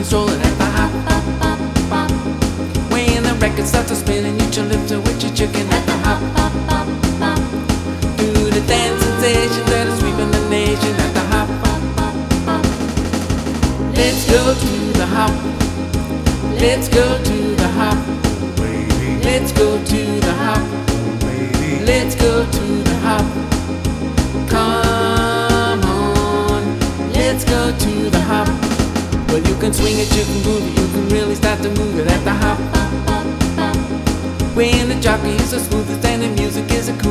and strolling at the hop. When the record starts to spin and your lips are with your chicken at the hop. Do the dance sensations that are sweeping the nation at the hop. Let's go to the hop. Let's go to the hop. Let's go to the hop. Let's go to the hop. Come on, let's go to the hop. Well, you can swing it, you can groove it, you can really start to move it at the hop. When the jockey is the smoothest and the music is the